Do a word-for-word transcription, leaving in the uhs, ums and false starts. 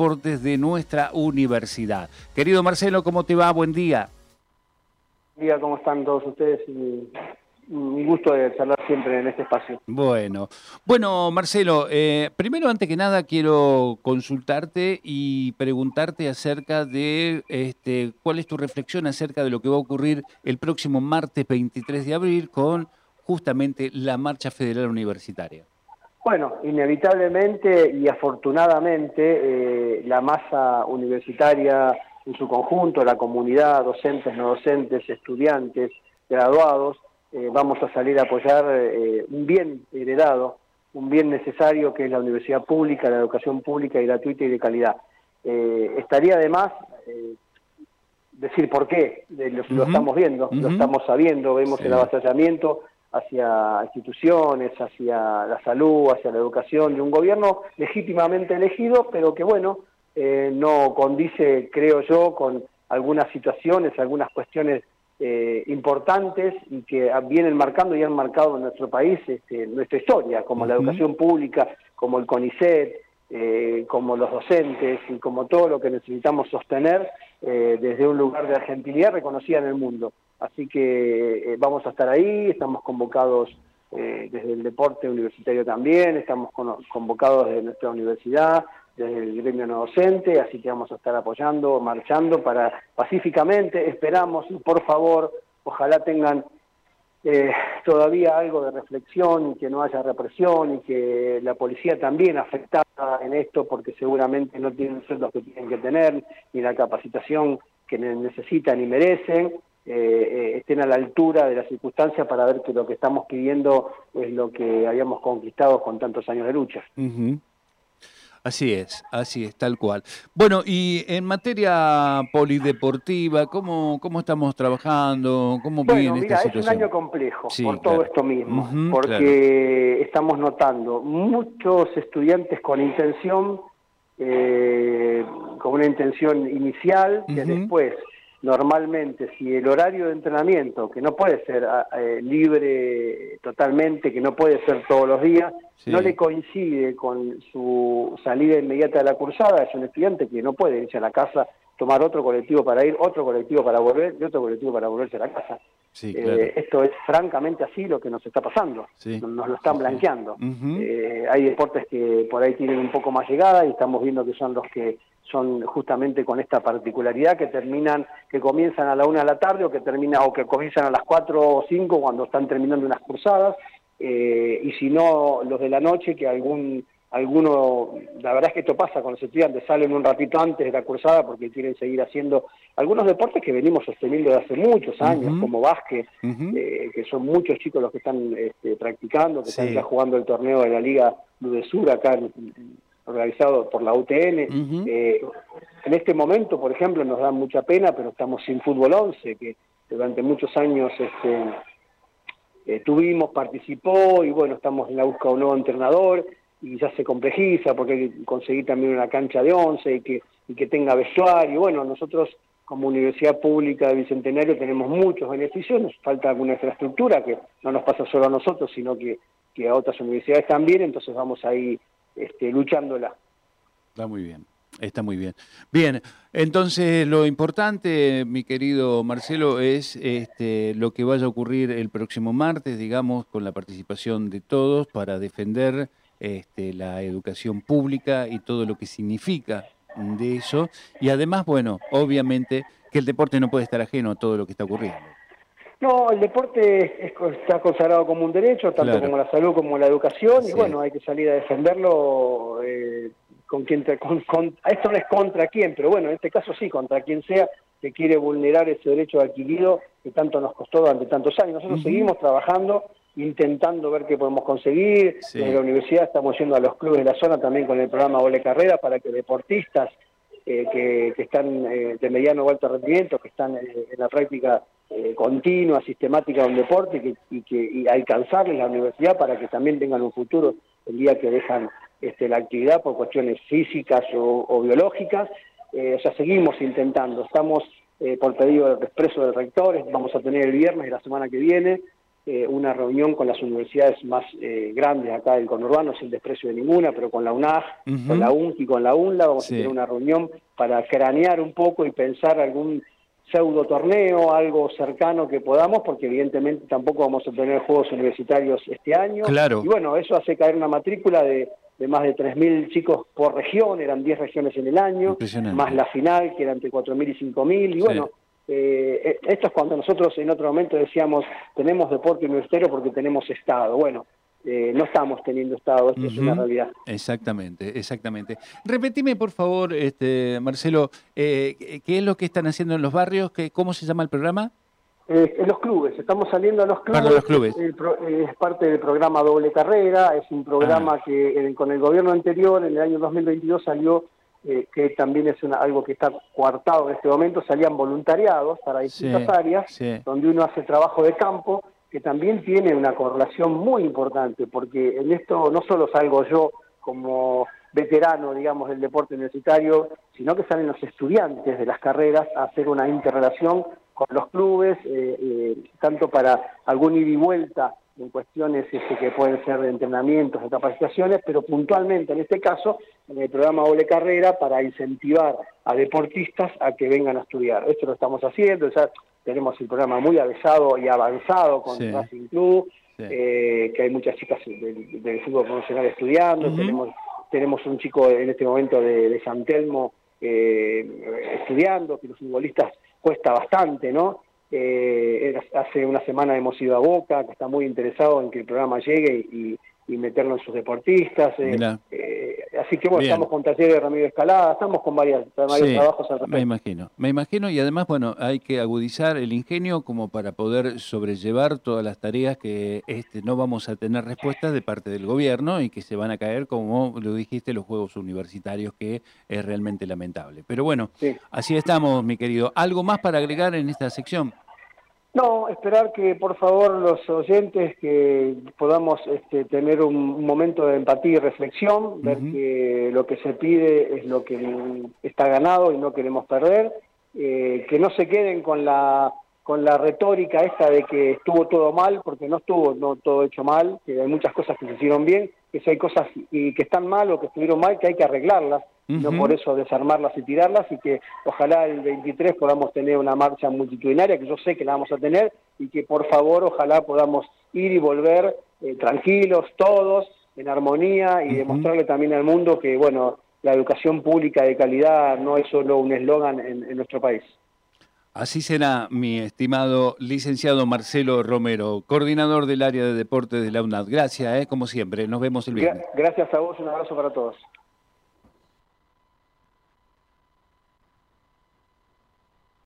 deportes de nuestra universidad. Querido Marcelo, ¿cómo te va? Buen día. Buen día, ¿cómo están todos ustedes? Un gusto de charlar siempre en este espacio. Bueno, bueno Marcelo, eh, primero antes que nada quiero consultarte y preguntarte acerca de este, cuál es tu reflexión acerca de lo que va a ocurrir el próximo martes veintitrés de abril con justamente la Marcha Federal Universitaria. Bueno, inevitablemente y afortunadamente eh, la masa universitaria en su conjunto, la comunidad, docentes, no docentes, estudiantes, graduados, eh, vamos a salir a apoyar eh, un bien heredado, un bien necesario que es la universidad pública, la educación pública y gratuita y de calidad. Eh, estaría además eh, decir por qué, de lo, uh-huh. lo estamos viendo, uh-huh. lo estamos sabiendo, vemos sí. el avasallamiento hacia instituciones, hacia la salud, hacia la educación, de un gobierno legítimamente elegido, pero que bueno, eh, no condice, creo yo, con algunas situaciones, algunas cuestiones eh, importantes y que vienen marcando y han marcado en nuestro país este, nuestra historia, como uh-huh. la educación pública, como el CONICET, eh, como los docentes y como todo lo que necesitamos sostener eh, desde un lugar de argentinidad reconocida en el mundo. Así que eh, vamos a estar ahí, estamos convocados eh, desde el deporte universitario también, estamos con, convocados desde nuestra universidad, desde el gremio no docente, así que vamos a estar apoyando, marchando para pacíficamente, esperamos, por favor, ojalá tengan eh, todavía algo de reflexión y que no haya represión y que la policía también afectada en esto porque seguramente no tienen los sueldos que tienen que tener, ni la capacitación que necesitan y merecen. Eh, eh, estén a la altura de las circunstancias para ver que lo que estamos pidiendo es lo que habíamos conquistado con tantos años de lucha. Uh-huh. Así es, así es, tal cual. Bueno, y en materia polideportiva, ¿cómo, cómo estamos trabajando? ¿Cómo bueno, viene mira, esta situación? Es un año complejo sí, por todo claro. esto mismo, Uh-huh, porque claro. estamos notando muchos estudiantes con intención, eh, con una intención inicial, que uh-huh. después... Normalmente, si el horario de entrenamiento, que no puede ser eh, libre totalmente, que no puede ser todos los días, sí. no le coincide con su salida inmediata de la cursada, es un estudiante que no puede irse a la casa, tomar otro colectivo para ir, otro colectivo para volver y otro colectivo para volverse a la casa. Sí, claro. eh, esto es francamente así lo que nos está pasando, sí. nos lo están sí, blanqueando. Sí. Uh-huh. eh, hay deportes que por ahí tienen un poco más llegada y estamos viendo que son los que son justamente con esta particularidad que terminan, que comienzan a la una de la tarde o que termina o que comienzan a las cuatro o cinco cuando están terminando unas cursadas, eh, y si no los de la noche que algún alguno, la verdad es que esto pasa con los estudiantes, salen un ratito antes de la cursada porque quieren seguir haciendo algunos deportes que venimos sosteniendo desde hace muchos años, uh-huh. como básquet, uh-huh. eh, que son muchos chicos los que están este, practicando, que sí. están ya jugando el torneo de la Liga Ludesur acá en, en, organizado por la U T N. Uh-huh. eh, en este momento, por ejemplo, nos da mucha pena, pero estamos sin fútbol once, que durante muchos años este, eh, tuvimos, participó, y bueno, estamos en la búsqueda de un nuevo entrenador, y ya se complejiza porque hay que conseguir también una cancha de once y que, y que tenga vestuario. Bueno, nosotros como Universidad Pública de Bicentenario tenemos muchos beneficios, nos falta alguna infraestructura que no nos pasa solo a nosotros, sino que, que a otras universidades también, entonces vamos ahí este, luchándola. Está muy bien. Está muy bien. Bien, entonces lo importante, mi querido Marcelo, es este, lo que vaya a ocurrir el próximo martes, digamos, con la participación de todos para defender este, la educación pública y todo lo que significa de eso. Y además, bueno, obviamente que el deporte no puede estar ajeno a todo lo que está ocurriendo. No, el deporte es, está consagrado como un derecho, tanto claro. como la salud como la educación, sí. y bueno, hay que salir a defenderlo eh, con quien te, con, con, esto no es contra quién, pero bueno, en este caso sí, contra quien sea que quiere vulnerar ese derecho adquirido que tanto nos costó durante tantos años. Nosotros uh-huh. seguimos trabajando, intentando ver qué podemos conseguir. Sí. Desde la universidad estamos yendo a los clubes de la zona también con el programa Ole Carrera para que deportistas eh, que, que están eh, de mediano o alto rendimiento, que están eh, en la práctica eh, continua, sistemática de un deporte y que, y que y alcanzarles la universidad para que también tengan un futuro el día que dejan este, la actividad por cuestiones físicas o, o biológicas. Eh, o sea, seguimos intentando, estamos eh, por pedido expreso del rector, vamos a tener el viernes de la semana que viene eh, una reunión con las universidades más eh, grandes acá del conurbano, sin desprecio de ninguna, pero con la UNAG, uh-huh. con la UNCI, con la UNLA, vamos sí. a tener una reunión para cranear un poco y pensar algún pseudo torneo, algo cercano que podamos, porque evidentemente tampoco vamos a tener juegos universitarios este año. Claro. Y bueno, eso hace caer una matrícula de, de más de tres mil chicos por región, eran diez regiones en el año, más la final, que era entre cuatro mil y cinco mil, y bueno, sí. eh, esto es cuando nosotros en otro momento decíamos, tenemos deporte universitario porque tenemos Estado. Bueno, Eh, no estamos teniendo Estado, esto uh-huh. es una realidad. Exactamente, exactamente. Repetime, por favor, este, Marcelo, eh, ¿qué es lo que están haciendo en los barrios? ¿Qué, ¿Cómo se llama el programa? Eh, en los clubes, estamos saliendo a los clubes. Para los clubes. Es, es parte del programa Doble Carrera, es un programa ah. que eh, con el gobierno anterior, en el año dos mil veintidós, salió, eh, que también es una, algo que está coartado en este momento, salían voluntariados para distintas sí, áreas, sí. donde uno hace trabajo de campo, que también tiene una correlación muy importante, porque en esto no solo salgo yo como veterano, digamos, del deporte universitario, sino que salen los estudiantes de las carreras a hacer una interrelación con los clubes, eh, eh, tanto para algún ida y vuelta en cuestiones este, que pueden ser de entrenamientos, de capacitaciones, pero puntualmente en este caso, en el programa Doble Carrera, para incentivar a deportistas a que vengan a estudiar. Esto lo estamos haciendo, ya tenemos el programa muy avanzado y avanzado con sí. Racing Club, sí. eh, que hay muchas chicas del, del fútbol profesional estudiando, uh-huh. tenemos, tenemos un chico en este momento de, de San Telmo eh, estudiando, que los futbolistas cuesta bastante, ¿no? Eh, hace una semana hemos ido a Boca, que está muy interesado en que el programa llegue y, y meterlo en sus deportistas. Eh, eh, así que bueno, Bien. estamos con talleres de Ramiro Escalada, estamos con varias, varios sí, trabajos al respecto. Me imagino, me imagino, y además, bueno, hay que agudizar el ingenio como para poder sobrellevar todas las tareas que este, no vamos a tener respuestas de parte del gobierno y que se van a caer, como lo dijiste, los Juegos Universitarios, que es realmente lamentable. Pero bueno, sí. así estamos, mi querido. ¿Algo más para agregar en esta sección? No, esperar que por favor los oyentes que podamos este, tener un, un momento de empatía y reflexión, uh-huh. ver que lo que se pide es lo que está ganado y no queremos perder, eh, que no se queden con la con la retórica esta de que estuvo todo mal, porque no estuvo no todo hecho mal, que hay muchas cosas que se hicieron bien, que si hay cosas y que están mal o que estuvieron mal, que hay que arreglarlas, uh-huh. no por eso desarmarlas y tirarlas, y que ojalá el veintitrés podamos tener una marcha multitudinaria, que yo sé que la vamos a tener, y que por favor ojalá podamos ir y volver eh, tranquilos todos, en armonía, y uh-huh. demostrarle también al mundo que, bueno, la educación pública de calidad no es solo un eslogan en, en nuestro país. Así será, mi estimado licenciado Marcelo Romero, coordinador del área de deportes de la UNAD. Gracias, eh, como siempre. Nos vemos el viernes. Gracias a vos, un abrazo para todos.